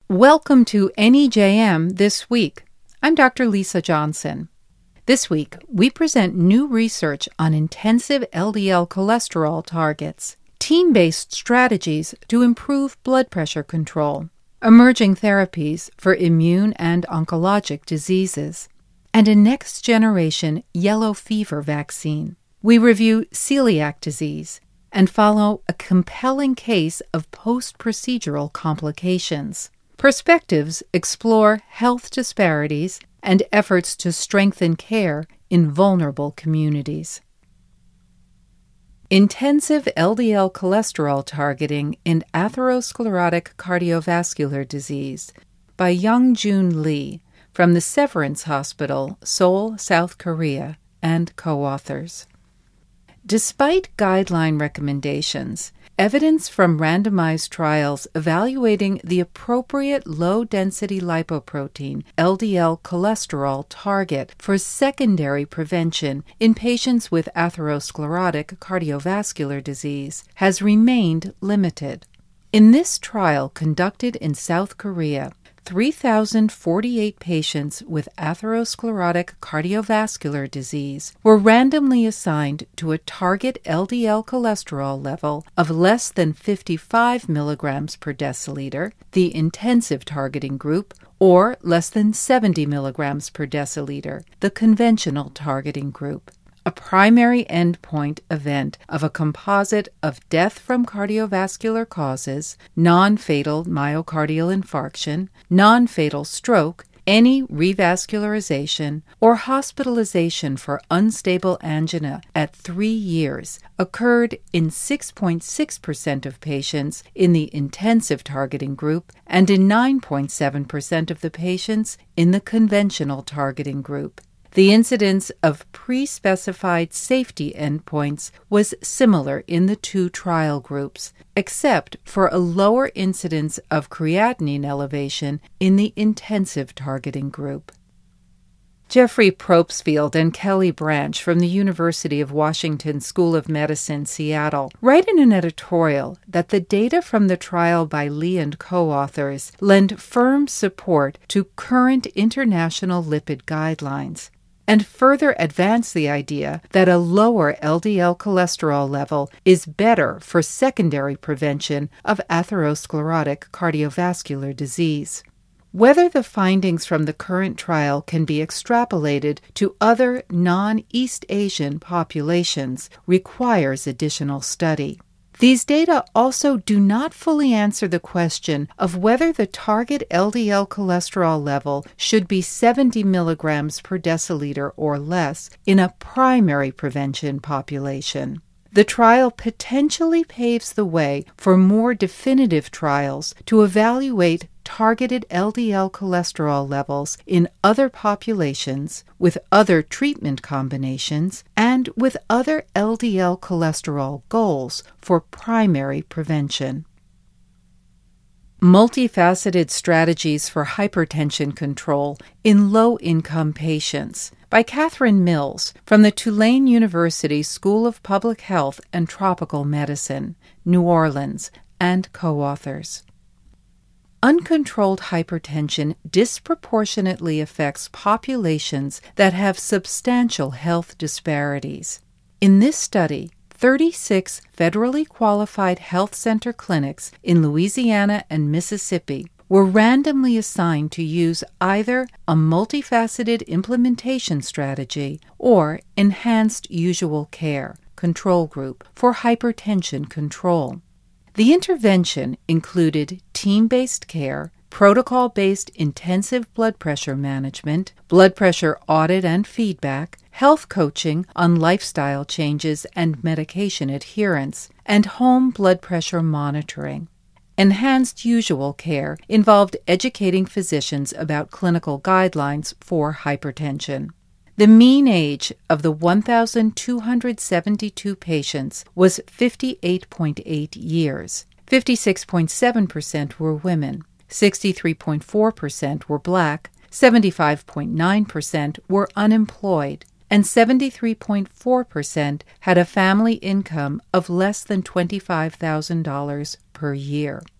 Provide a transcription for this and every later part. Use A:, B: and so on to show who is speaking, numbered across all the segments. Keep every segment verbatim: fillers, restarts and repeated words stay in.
A: Welcome to N E J M This Week. I'm Doctor Lisa Johnson. This week, we present new research on intensive L D L cholesterol targets, team-based strategies to improve blood pressure control, emerging therapies for immune and oncologic diseases, and a next-generation yellow fever vaccine. We review celiac disease and follow a compelling case of post-procedural complications. Perspectives explore health disparities and efforts to strengthen care in vulnerable communities. Intensive L D L cholesterol targeting in atherosclerotic cardiovascular disease by Young-Joon Lee from the Severance Hospital, Seoul, South Korea, and co-authors. Despite guideline recommendations, evidence from randomized trials evaluating the appropriate low-density lipoprotein L D L cholesterol target for secondary prevention in patients with atherosclerotic cardiovascular disease has remained limited. In this trial conducted in South Korea, three thousand forty-eight patients with atherosclerotic cardiovascular disease were randomly assigned to a target L D L cholesterol level of less than fifty-five milligrams per deciliter, the intensive targeting group, or less than seventy milligrams per deciliter, the conventional targeting group. A primary endpoint event of a composite of death from cardiovascular causes, non-fatal myocardial infarction, non-fatal stroke, any revascularization, or hospitalization for unstable angina at three years occurred in six point six percent of patients in the intensive targeting group and in nine point seven percent of the patients in the conventional targeting group. The incidence of pre-specified safety endpoints was similar in the two trial groups, except for a lower incidence of creatinine elevation in the intensive targeting group. Jeffrey Propsfield and Kelly Branch from the University of Washington School of Medicine, Seattle, write in an editorial that the data from the trial by Lee and co-authors lend firm support to current international lipid guidelines, and further advance the idea that a lower L D L cholesterol level is better for secondary prevention of atherosclerotic cardiovascular disease. Whether the findings from the current trial can be extrapolated to other non-East Asian populations requires additional study. These data also do not fully answer the question of whether the target L D L cholesterol level should be seventy milligrams per deciliter or less in a primary prevention population. The trial potentially paves the way for more definitive trials to evaluate targeted L D L cholesterol levels in other populations, with other treatment combinations, and with other L D L cholesterol goals for primary prevention. Multifaceted Strategies for Hypertension Control in Low-Income Patients by Catherine Mills from the Tulane University School of Public Health and Tropical Medicine, New Orleans, and co-authors. Uncontrolled hypertension disproportionately affects populations that have substantial health disparities. In this study, thirty-six federally qualified health center clinics in Louisiana and Mississippi were randomly assigned to use either a multifaceted implementation strategy or enhanced usual care control group for hypertension control. The intervention included team-based care, protocol-based intensive blood pressure management, blood pressure audit and feedback, health coaching on lifestyle changes and medication adherence, and home blood pressure monitoring. Enhanced usual care involved educating physicians about clinical guidelines for hypertension. The mean age of the one thousand two hundred seventy-two patients was fifty-eight point eight years. fifty-six point seven percent were women, sixty-three point four percent were Black, seventy-five point nine percent were unemployed, and seventy-three point four percent had a family income of less than twenty-five thousand dollars per year.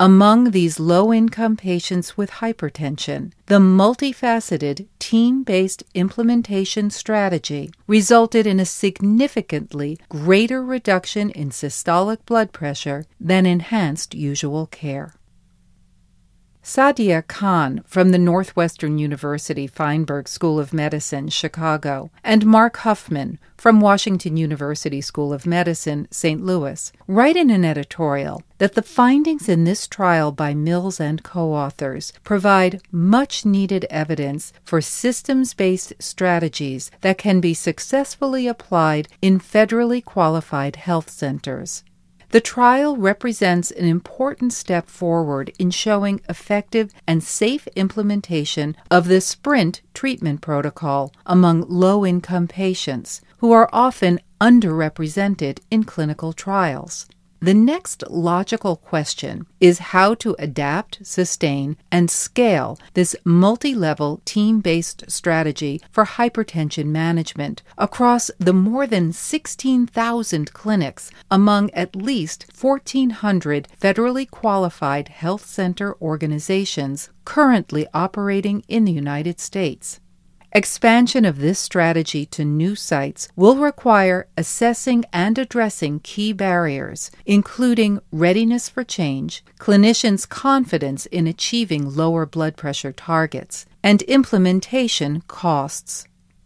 A: Among these low-income patients with hypertension, the multifaceted, team-based implementation strategy resulted in a significantly greater reduction in systolic blood pressure than enhanced usual care. Sadia Khan from the Northwestern University Feinberg School of Medicine, Chicago, and Mark Huffman from Washington University School of Medicine, Saint Louis, write in an editorial that the findings in this trial by Mills and co-authors provide much-needed evidence for systems-based strategies that can be successfully applied in federally qualified health centers. The trial represents an important step forward in showing effective and safe implementation of the SPRINT treatment protocol among low-income patients, who are often underrepresented in clinical trials. The next logical question is how to adapt, sustain, and scale this multi-level team-based strategy for hypertension management across the more than sixteen thousand clinics among at least fourteen hundred federally qualified health center organizations currently operating in the United States. Expansion of this strategy to new sites will require assessing and addressing key barriers, including readiness for change, clinicians' confidence in achieving lower blood pressure targets, and implementation costs.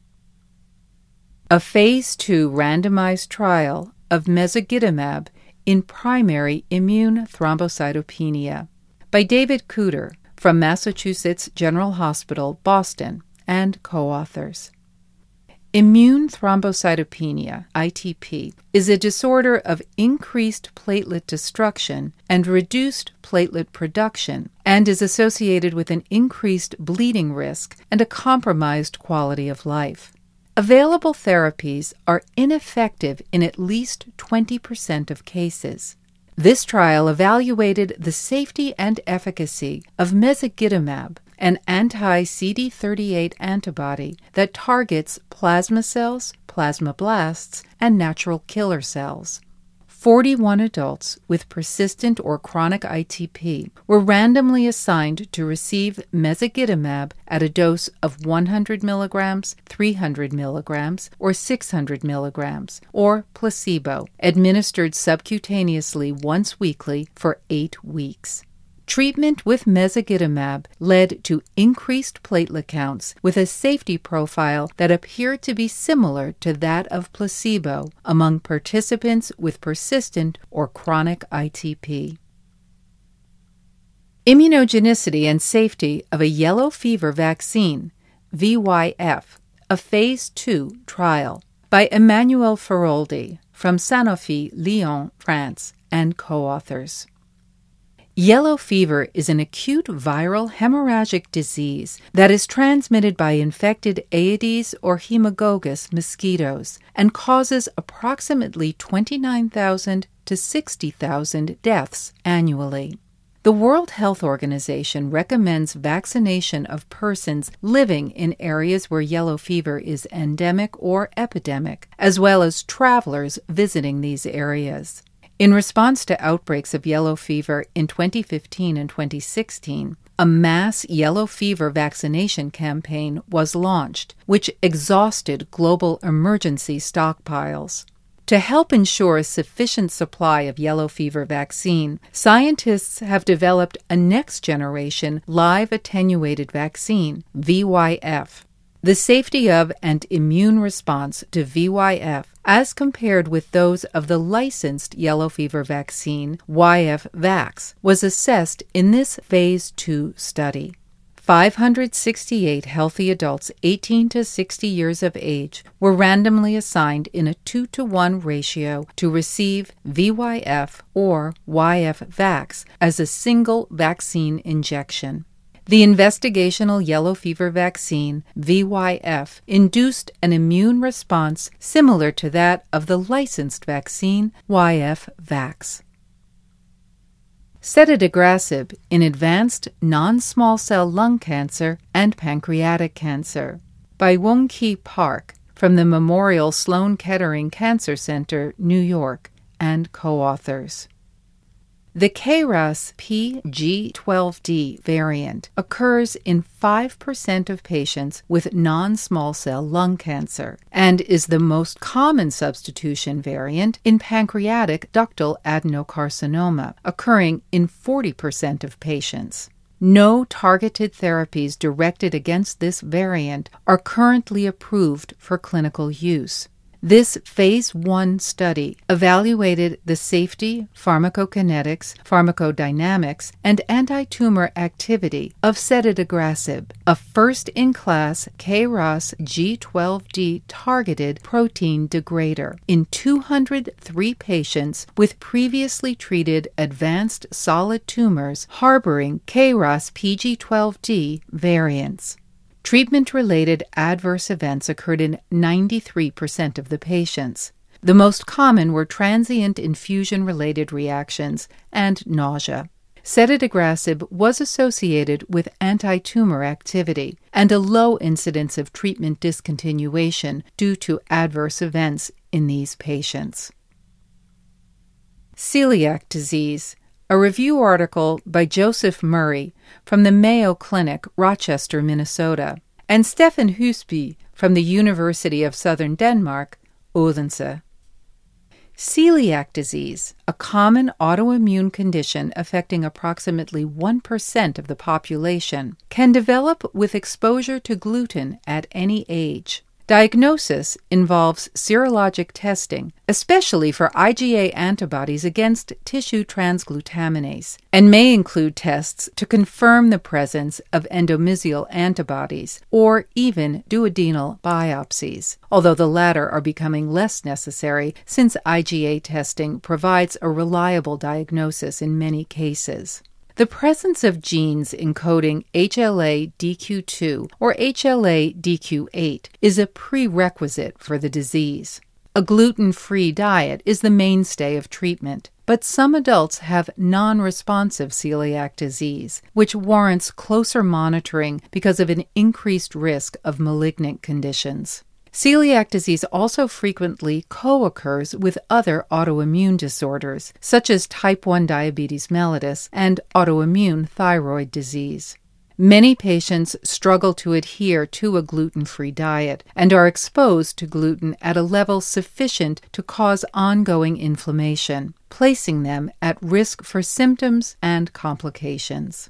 A: A Phase two randomized trial of mezagitamab in primary immune thrombocytopenia by David Kuder from Massachusetts General Hospital, Boston, and co-authors. Immune thrombocytopenia, I T P, is a disorder of increased platelet destruction and reduced platelet production, and is associated with an increased bleeding risk and a compromised quality of life. Available therapies are ineffective in at least twenty percent of cases. This trial evaluated the safety and efficacy of mezagitamab, an anti-C D thirty-eight antibody that targets plasma cells, plasmablasts, and natural killer cells. forty-one adults with persistent or chronic I T P were randomly assigned to receive mezagitamab at a dose of one hundred milligrams, three hundred milligrams, or six hundred milligrams, or placebo, administered subcutaneously once weekly for eight weeks. Treatment with mezagitamab led to increased platelet counts with a safety profile that appeared to be similar to that of placebo among participants with persistent or chronic I T P. Immunogenicity and safety of a yellow fever vaccine, V Y F, a Phase two trial by Emmanuel Feroldi from Sanofi Lyon, France, and co-authors. Yellow fever is an acute viral hemorrhagic disease that is transmitted by infected Aedes or Haemococcus mosquitoes and causes approximately twenty-nine thousand to sixty thousand deaths annually. The World Health Organization recommends vaccination of persons living in areas where yellow fever is endemic or epidemic, as well as travelers visiting these areas. In response to outbreaks of yellow fever in twenty fifteen and twenty sixteen, a mass yellow fever vaccination campaign was launched, which exhausted global emergency stockpiles. To help ensure a sufficient supply of yellow fever vaccine, scientists have developed a next-generation live attenuated vaccine, V Y F. The safety of and immune response to V Y F, as compared with those of the licensed yellow fever vaccine, Y F Vax, was assessed in this Phase two study. five hundred sixty-eight healthy adults eighteen to sixty years of age were randomly assigned in a two to one ratio to receive V Y F or Y F Vax as a single vaccine injection. The investigational yellow fever vaccine, V Y F, induced an immune response similar to that of the licensed vaccine, Y F Vax. Setidegrasib in advanced non-small cell lung cancer and pancreatic cancer by Woong-Kee Park from the Memorial Sloan Kettering Cancer Center, New York, and co-authors. The K R A S P G twelve D variant occurs in five percent of patients with non-small cell lung cancer and is the most common substitution variant in pancreatic ductal adenocarcinoma, occurring in forty percent of patients. No targeted therapies directed against this variant are currently approved for clinical use. This phase one study evaluated the safety, pharmacokinetics, pharmacodynamics, and anti-tumor activity of setidegrasib, a first-in-class K R A S G twelve D targeted protein degrader, in two hundred three patients with previously treated advanced solid tumors harboring K R A S P G twelve D variants. Treatment-related adverse events occurred in ninety-three percent of the patients. The most common were transient infusion-related reactions and nausea. Setidegrasib was associated with anti-tumor activity and a low incidence of treatment discontinuation due to adverse events in these patients. Celiac disease. A review article by Joseph Murray from the Mayo Clinic, Rochester, Minnesota, and Stefan Husby from the University of Southern Denmark, Odense. Celiac disease, a common autoimmune condition affecting approximately one percent of the population, can develop with exposure to gluten at any age. Diagnosis involves serologic testing, especially for IgA antibodies against tissue transglutaminase, and may include tests to confirm the presence of endomysial antibodies or even duodenal biopsies, although the latter are becoming less necessary since IgA testing provides a reliable diagnosis in many cases. The presence of genes encoding H L A D Q two or H L A D Q eight is a prerequisite for the disease. A gluten-free diet is the mainstay of treatment, but some adults have non-responsive celiac disease, which warrants closer monitoring because of an increased risk of malignant conditions. Celiac disease also frequently co-occurs with other autoimmune disorders, such as type one diabetes mellitus and autoimmune thyroid disease. Many patients struggle to adhere to a gluten-free diet and are exposed to gluten at a level sufficient to cause ongoing inflammation, placing them at risk for symptoms and complications.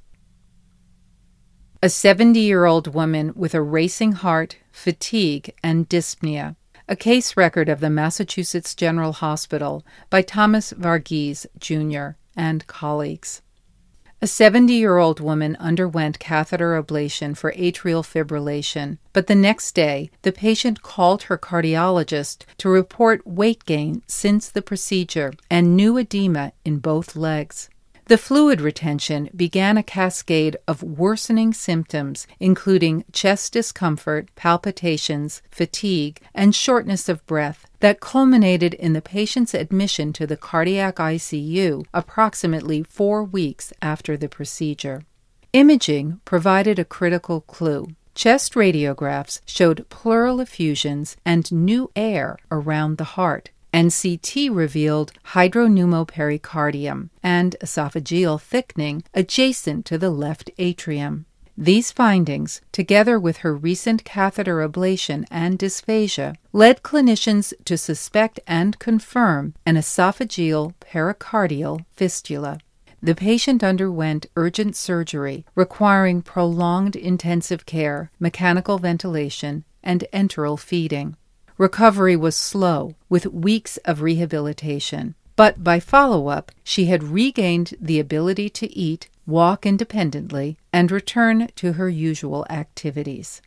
A: A seventy-year-old woman with a racing heart, fatigue, and dyspnea. A case record of the Massachusetts General Hospital by Thomas Varghese, Junior and colleagues. A seventy-year-old woman underwent catheter ablation for atrial fibrillation, but the next day the patient called her cardiologist to report weight gain since the procedure and new edema in both legs. The fluid retention began a cascade of worsening symptoms, including chest discomfort, palpitations, fatigue, and shortness of breath, that culminated in the patient's admission to the cardiac I C U approximately four weeks after the procedure. Imaging provided a critical clue. Chest radiographs showed pleural effusions and new air around the heart, and C T revealed hydropneumopericardium and esophageal thickening adjacent to the left atrium. These findings, together with her recent catheter ablation and dysphagia, led clinicians to suspect and confirm an esophageal pericardial fistula. The patient underwent urgent surgery requiring prolonged intensive care, mechanical ventilation, and enteral feeding. Recovery was slow, with weeks of rehabilitation, but by follow-up, she had regained the ability to eat, walk independently, and return to her usual activities.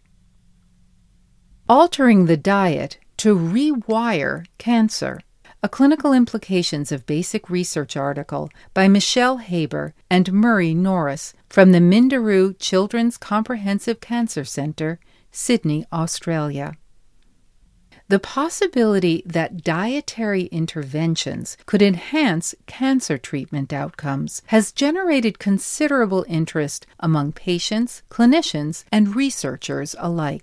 A: Altering the diet to rewire cancer. A Clinical Implications of Basic Research article by Michelle Haber and Murray Norris from the Minderoo Children's Comprehensive Cancer Centre, Sydney, Australia. The possibility that dietary interventions could enhance cancer treatment outcomes has generated considerable interest among patients, clinicians, and researchers alike.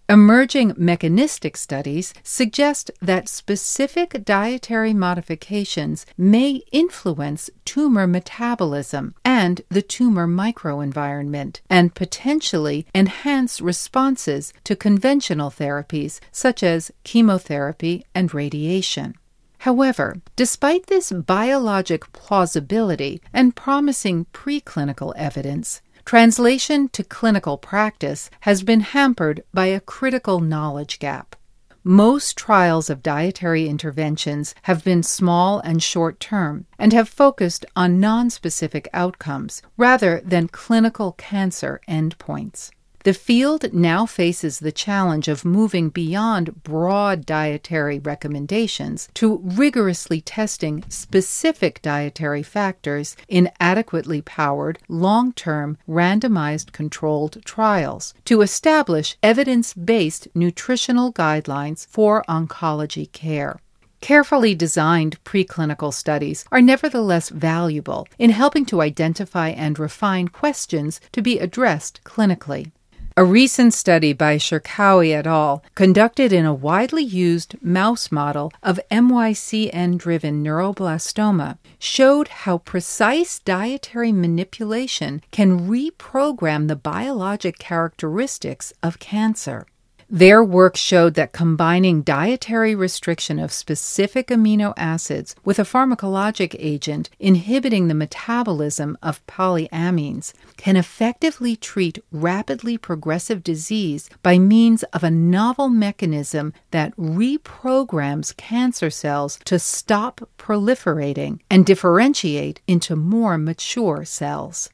A: Emerging mechanistic studies suggest that specific dietary modifications may influence tumor metabolism and the tumor microenvironment, and potentially enhance responses to conventional therapies such as chemotherapy and radiation. However, despite this biologic plausibility and promising preclinical evidence, translation to clinical practice has been hampered by a critical knowledge gap. Most trials of dietary interventions have been small and short-term and have focused on nonspecific outcomes rather than clinical cancer endpoints. The field now faces the challenge of moving beyond broad dietary recommendations to rigorously testing specific dietary factors in adequately powered, long-term, randomized controlled trials to establish evidence-based nutritional guidelines for oncology care. Carefully designed preclinical studies are nevertheless valuable in helping to identify and refine questions to be addressed clinically. A recent study by Cherkaoui et al., conducted in a widely used mouse model of M Y C N-driven neuroblastoma, showed how precise dietary manipulation can reprogram the biologic characteristics of cancer. Their work showed that combining dietary restriction of specific amino acids with a pharmacologic agent inhibiting the metabolism of polyamines can effectively treat rapidly progressive disease by means of a novel mechanism that reprograms cancer cells to stop proliferating and differentiate into more mature cells.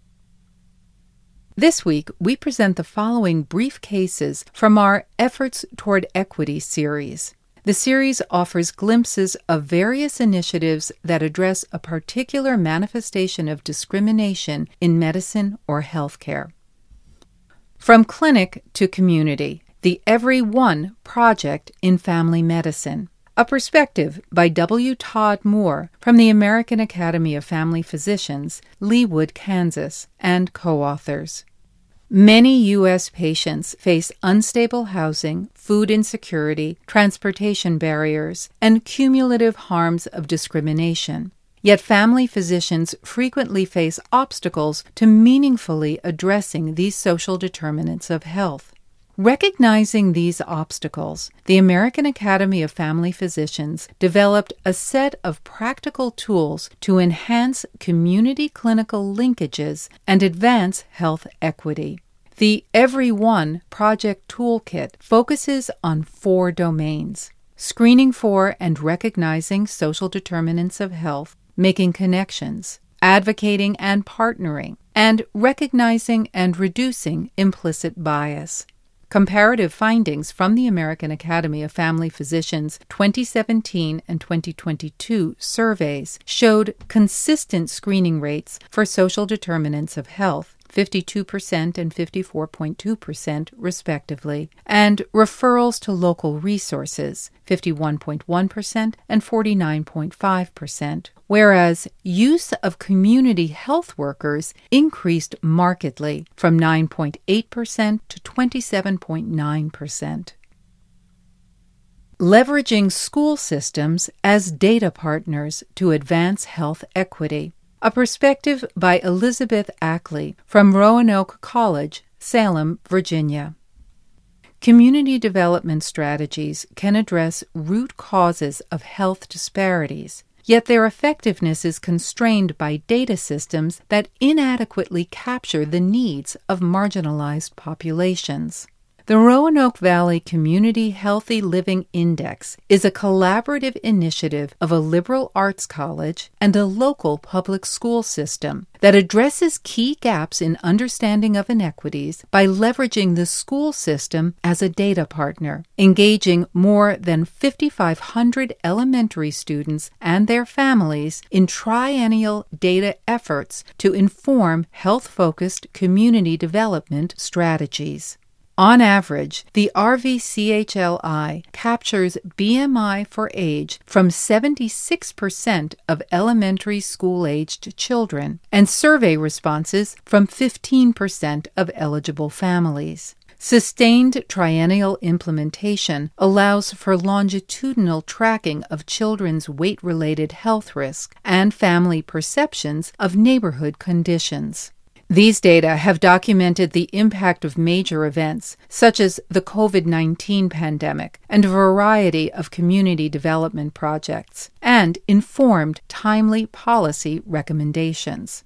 A: This week, we present the following brief cases from our Efforts Toward Equity series. The series offers glimpses of various initiatives that address a particular manifestation of discrimination in medicine or healthcare. From Clinic to Community, the Every One Project in Family Medicine. A Perspective by W. Todd Moore from the American Academy of Family Physicians, Leawood, Kansas, and co-authors. Many U S patients face unstable housing, food insecurity, transportation barriers, and cumulative harms of discrimination. Yet family physicians frequently face obstacles to meaningfully addressing these social determinants of health. Recognizing these obstacles, the American Academy of Family Physicians developed a set of practical tools to enhance community clinical linkages and advance health equity. The Every One Project Toolkit focuses on four domains: screening for and recognizing social determinants of health, making connections, advocating and partnering, and recognizing and reducing implicit bias. Comparative findings from the American Academy of Family Physicians twenty seventeen and twenty twenty-two surveys showed consistent screening rates for social determinants of health, fifty-two percent and fifty-four point two percent respectively, and referrals to local resources, fifty-one point one percent and forty-nine point five percent, whereas use of community health workers increased markedly from nine point eight percent to twenty-seven point nine percent. Leveraging school systems as data partners to advance health equity. A Perspective by Elizabeth Ackley from Roanoke College, Salem, Virginia. Community development strategies can address root causes of health disparities, yet their effectiveness is constrained by data systems that inadequately capture the needs of marginalized populations. The Roanoke Valley Community Healthy Living Index is a collaborative initiative of a liberal arts college and a local public school system that addresses key gaps in understanding of inequities by leveraging the school system as a data partner, engaging more than fifty-five hundred elementary students and their families in triennial data efforts to inform health-focused community development strategies. On average, the R V C H L I captures B M I for age from seventy-six percent of elementary school-aged children and survey responses from fifteen percent of eligible families. Sustained triennial implementation allows for longitudinal tracking of children's weight-related health risk and family perceptions of neighborhood conditions. These data have documented the impact of major events, such as the COVID nineteen pandemic, and a variety of community development projects, and informed timely policy recommendations.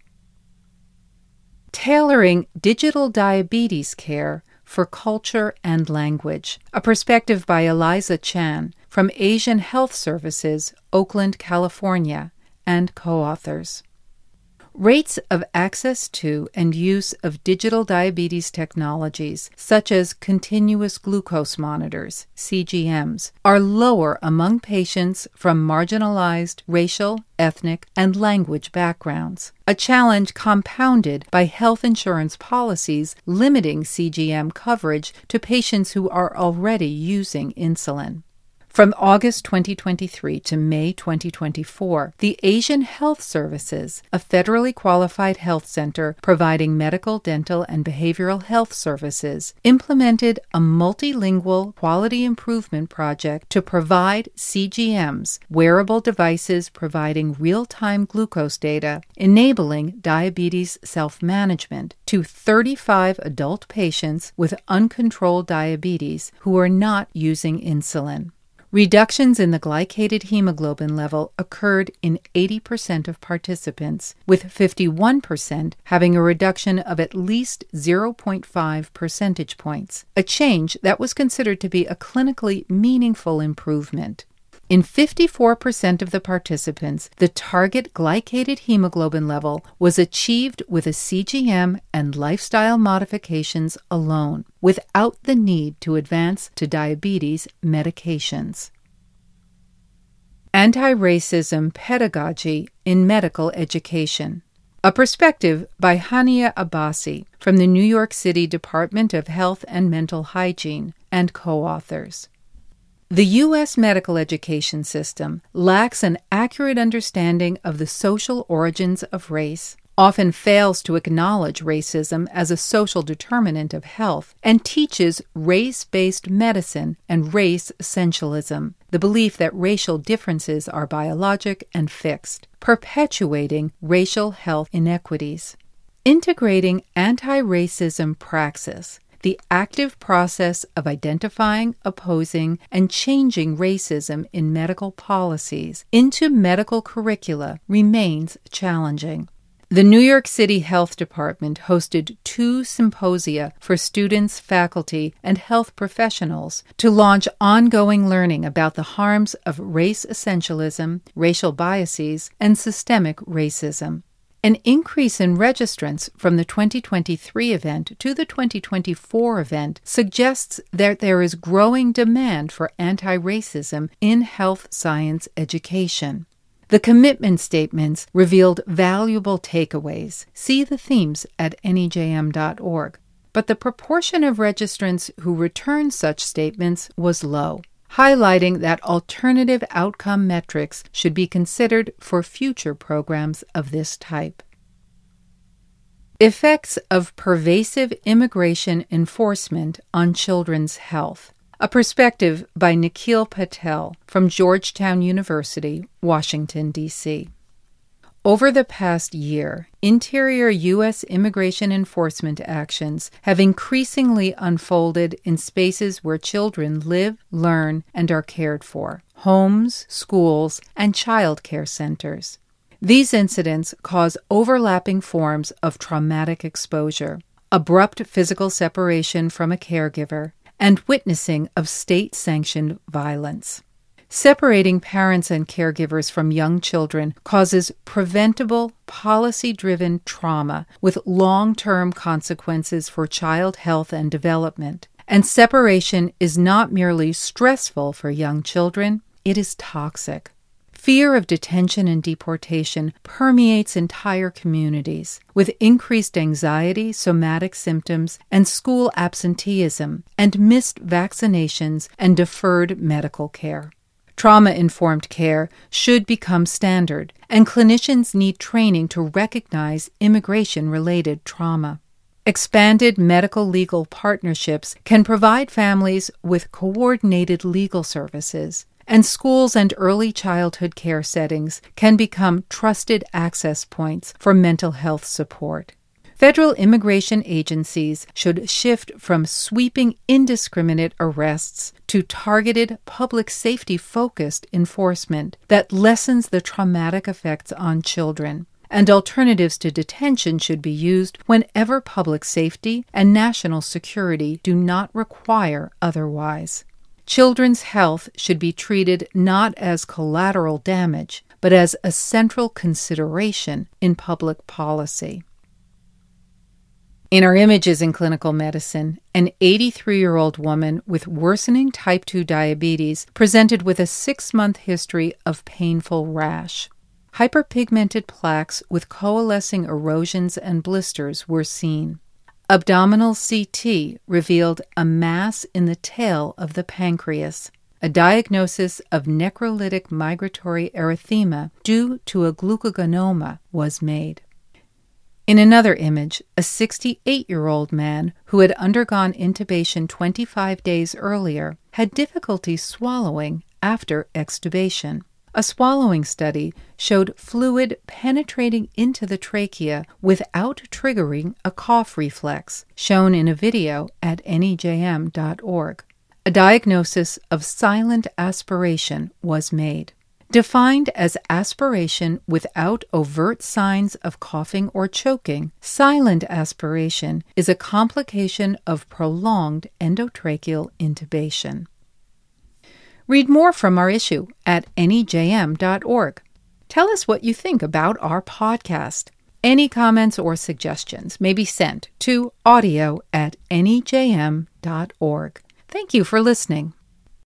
A: Tailoring digital diabetes care for culture and language, a perspective by Eliza Chan from Asian Health Services, Oakland, California, and co-authors. Rates of access to and use of digital diabetes technologies, such as continuous glucose monitors, C G Ms, are lower among patients from marginalized racial, ethnic, and language backgrounds, a challenge compounded by health insurance policies limiting C G M coverage to patients who are already using insulin. From August twenty twenty-three to May twenty twenty-four, the Asian Health Services, a federally qualified health center providing medical, dental, and behavioral health services, implemented a multilingual quality improvement project to provide C G Ms, wearable devices providing real-time glucose data, enabling diabetes self-management, to thirty-five adult patients with uncontrolled diabetes who are not using insulin. Reductions in the glycated hemoglobin level occurred in eighty percent of participants, with fifty-one percent having a reduction of at least zero point five percentage points, a change that was considered to be a clinically meaningful improvement. In fifty-four percent of the participants, the target glycated hemoglobin level was achieved with a C G M and lifestyle modifications alone, without the need to advance to diabetes medications. Anti-Racism Pedagogy in Medical Education, a perspective by Hania Abbasi from the New York City Department of Health and Mental Hygiene and co-authors. The U S medical education system lacks an accurate understanding of the social origins of race, often fails to acknowledge racism as a social determinant of health, and teaches race-based medicine and race essentialism, the belief that racial differences are biologic and fixed, perpetuating racial health inequities. Integrating anti-racism praxis, the active process of identifying, opposing, and changing racism in medical policies into medical curricula remains challenging. The New York City Health Department hosted two symposia for students, faculty, and health professionals to launch ongoing learning about the harms of race essentialism, racial biases, and systemic racism. An increase in registrants from the twenty twenty-three event to the twenty twenty-four event suggests that there is growing demand for anti-racism in health science education. The commitment statements revealed valuable takeaways. See the themes at N E J M dot org. But the proportion of registrants who returned such statements was low, highlighting that alternative outcome metrics should be considered for future programs of this type. Effects of pervasive immigration enforcement on children's health, a perspective by Nikhil Patel from Georgetown University, Washington, D C Over the past year, interior U S immigration enforcement actions have increasingly unfolded in spaces where children live, learn, and are cared for: homes, schools, and child care centers. These incidents cause overlapping forms of traumatic exposure, abrupt physical separation from a caregiver, and witnessing of state-sanctioned violence. Separating parents and caregivers from young children causes preventable, policy-driven trauma with long-term consequences for child health and development. And separation is not merely stressful for young children, it is toxic. Fear of detention and deportation permeates entire communities, with increased anxiety, somatic symptoms, and school absenteeism, and missed vaccinations and deferred medical care. Trauma-informed care should become standard, and clinicians need training to recognize immigration-related trauma. Expanded medical legal partnerships can provide families with coordinated legal services, and schools and early childhood care settings can become trusted access points for mental health support. Federal immigration agencies should shift from sweeping indiscriminate arrests to targeted public safety-focused enforcement that lessens the traumatic effects on children. And alternatives to detention should be used whenever public safety and national security do not require otherwise. Children's health should be treated not as collateral damage, but as a central consideration in public policy. In our images in clinical medicine, an eighty-three-year-old woman with worsening type two diabetes presented with a six-month history of painful rash. Hyperpigmented plaques with coalescing erosions and blisters were seen. Abdominal C T revealed a mass in the tail of the pancreas. A diagnosis of necrolytic migratory erythema due to a glucogonoma was made. In another image, a sixty-eight-year-old man who had undergone intubation twenty-five days earlier had difficulty swallowing after extubation. A swallowing study showed fluid penetrating into the trachea without triggering a cough reflex, shown in a video at N E J M dot org. A diagnosis of silent aspiration was made. Defined as aspiration without overt signs of coughing or choking, silent aspiration is a complication of prolonged endotracheal intubation. Read more from our issue at N E J M dot org. Tell us what you think about our podcast. Any comments or suggestions may be sent to audio at N E J M dot org. Thank you for listening.